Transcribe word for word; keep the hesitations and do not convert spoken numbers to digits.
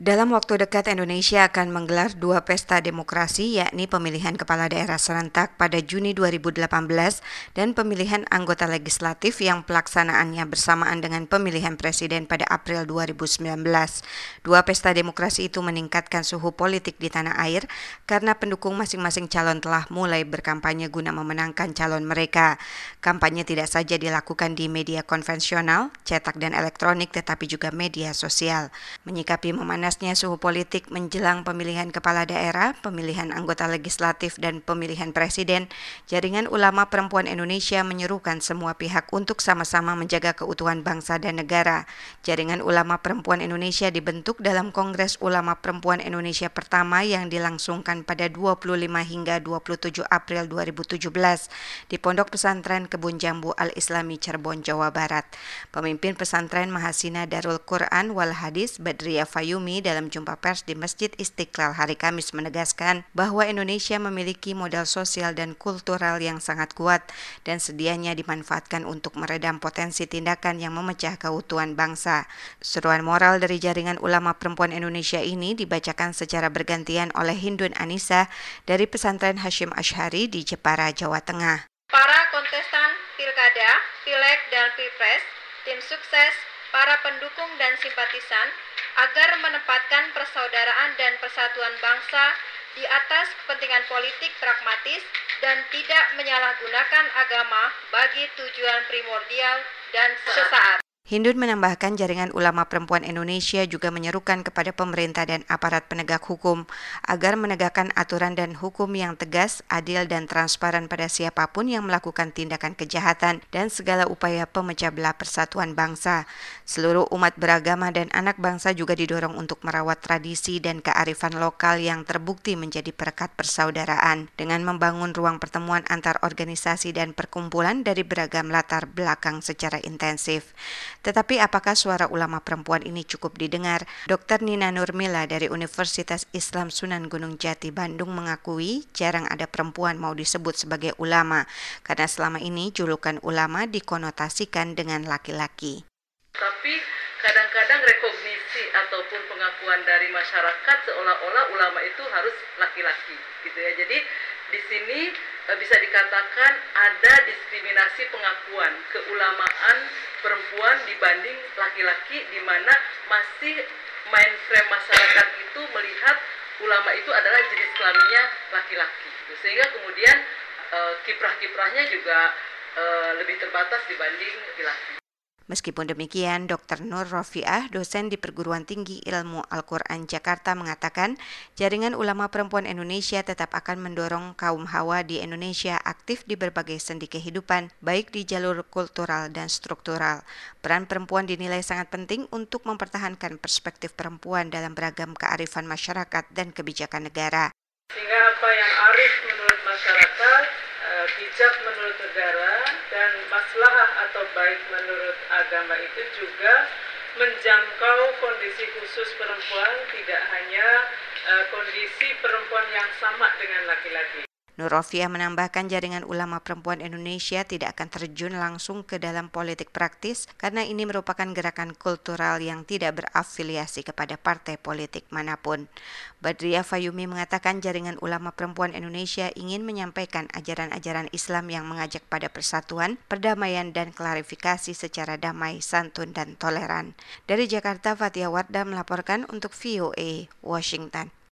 Dalam waktu dekat, Indonesia akan menggelar dua pesta demokrasi, yakni pemilihan kepala daerah serentak pada Juni dua ribu delapan belas dan pemilihan anggota legislatif yang pelaksanaannya bersamaan dengan pemilihan presiden pada April dua ribu sembilan belas. Dua pesta demokrasi itu meningkatkan suhu politik di tanah air karena pendukung masing-masing calon telah mulai berkampanye guna memenangkan calon mereka. Kampanye tidak saja dilakukan di media konvensional, cetak dan elektronik, tetapi juga media sosial. Menyikapi memanas suhu politik menjelang pemilihan kepala daerah, pemilihan anggota legislatif, dan pemilihan presiden, Jaringan Ulama Perempuan Indonesia menyerukan semua pihak untuk sama-sama menjaga keutuhan bangsa dan negara. Jaringan Ulama Perempuan Indonesia dibentuk dalam Kongres Ulama Perempuan Indonesia pertama yang dilangsungkan pada dua puluh lima hingga dua puluh tujuh April dua ribu tujuh belas di Pondok Pesantren Kebun Jambu Al-Islami Cirebon, Jawa Barat. Pemimpin pesantren Mahasina Darul Quran wal Hadis Badriah Fayumi dalam jumpa pers di Masjid Istiqlal hari Kamis menegaskan bahwa Indonesia memiliki modal sosial dan kultural yang sangat kuat dan sedianya dimanfaatkan untuk meredam potensi tindakan yang memecah keutuhan bangsa. Seruan moral dari Jaringan Ulama Perempuan Indonesia ini dibacakan secara bergantian oleh Hindun Anissa dari Pesantren Hashim Asy'ari di Jepara, Jawa Tengah. Para kontestan Pilkada, Pileg, dan Pilpres, tim sukses, para pendukung dan simpatisan agar menempatkan persaudaraan dan persatuan bangsa di atas kepentingan politik pragmatis dan tidak menyalahgunakan agama bagi tujuan primordial dan sesaat. Hindun menambahkan Jaringan Ulama Perempuan Indonesia juga menyerukan kepada pemerintah dan aparat penegak hukum agar menegakkan aturan dan hukum yang tegas, adil, dan transparan pada siapapun yang melakukan tindakan kejahatan dan segala upaya pemecah belah persatuan bangsa. Seluruh umat beragama dan anak bangsa juga didorong untuk merawat tradisi dan kearifan lokal yang terbukti menjadi perekat persaudaraan dengan membangun ruang pertemuan antar organisasi dan perkumpulan dari beragam latar belakang secara intensif. Tetapi apakah suara ulama perempuan ini cukup didengar? Dokter Nina Nurmila dari Universitas Islam Sunan Gunung Jati, Bandung mengakui jarang ada perempuan mau disebut sebagai ulama karena selama ini julukan ulama dikonotasikan dengan laki-laki. Tapi kadang-kadang rekognisi ataupun pengakuan dari masyarakat seolah-olah ulama itu harus laki-laki gitu ya. Jadi di sini e, bisa dikatakan ada diskriminasi pengakuan keulamaan perempuan dibanding laki-laki, di mana masih mainstream masyarakat itu melihat ulama itu adalah jenis kelaminnya laki-laki gitu. Sehingga kemudian e, kiprah-kiprahnya juga e, lebih terbatas dibanding laki-laki. Meskipun demikian, Dokter Nur Rofiah, dosen di Perguruan Tinggi Ilmu Al-Quran Jakarta mengatakan Jaringan Ulama Perempuan Indonesia tetap akan mendorong kaum hawa di Indonesia aktif di berbagai sendi kehidupan, baik di jalur kultural dan struktural. Peran perempuan dinilai sangat penting untuk mempertahankan perspektif perempuan dalam beragam kearifan masyarakat dan kebijakan negara. Sehingga apa yang arif menurut masyarakat, bijak menurut negara, dan maslahah atau baik menurut agama itu juga menjangkau kondisi khusus perempuan, tidak hanya uh, kondisi perempuan yang sama dengan laki-laki. Nur Rofiah menambahkan Jaringan Ulama Perempuan Indonesia tidak akan terjun langsung ke dalam politik praktis karena ini merupakan gerakan kultural yang tidak berafiliasi kepada partai politik manapun. Badriah Fayumi mengatakan Jaringan Ulama Perempuan Indonesia ingin menyampaikan ajaran-ajaran Islam yang mengajak pada persatuan, perdamaian, dan klarifikasi secara damai, santun, dan toleran. Dari Jakarta, Fathia Wardah melaporkan untuk V O A Washington.